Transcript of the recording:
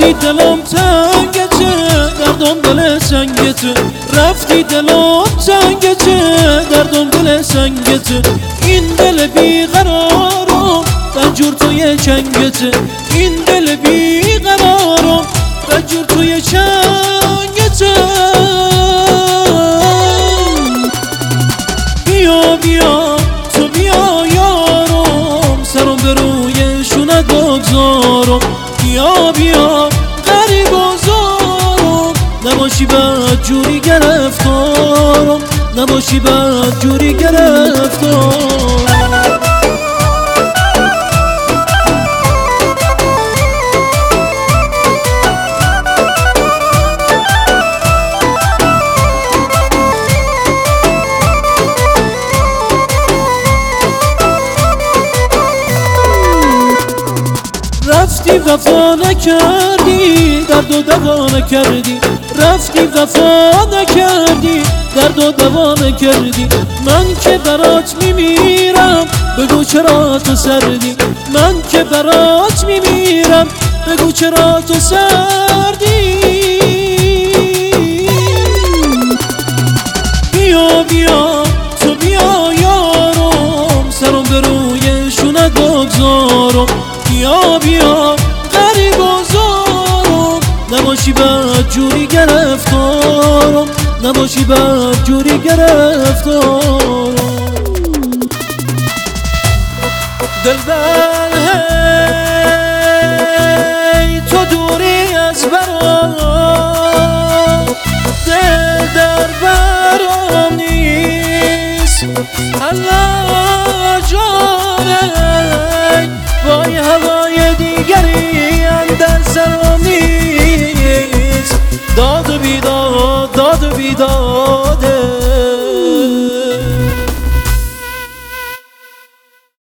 رفتی دلم تنگته دردم دل سنگته رفتی دلم تنگته دردم دل سنگته این دل بیقرارم دنجور توی چنگته این دل بیقرارم دنجور توی چنگته بیا بیا تو بیا یارم سرم به روی شونت بگذارم بیا بیا غریب بازارم نباشی بد جوری گرفتارم نباشی بد جوری گرفتارم رفتی وفا نکردی درد و دوا نکردی رفتی وفا نکردی درد و دوا نکردی من که برات میمیرم بگو چرا تو سردی من که برات میمیرم بگو چرا تو سردی بیا بیا تو بیا یارم سرم به روی شونت بگذارم بیا بیا غریب بازارم نباشی بد جوری گرفتارم نباشی بد جوری گرفتارم دلبر هی تو دوری از برام دل در برام نیست الله جانه وای هوا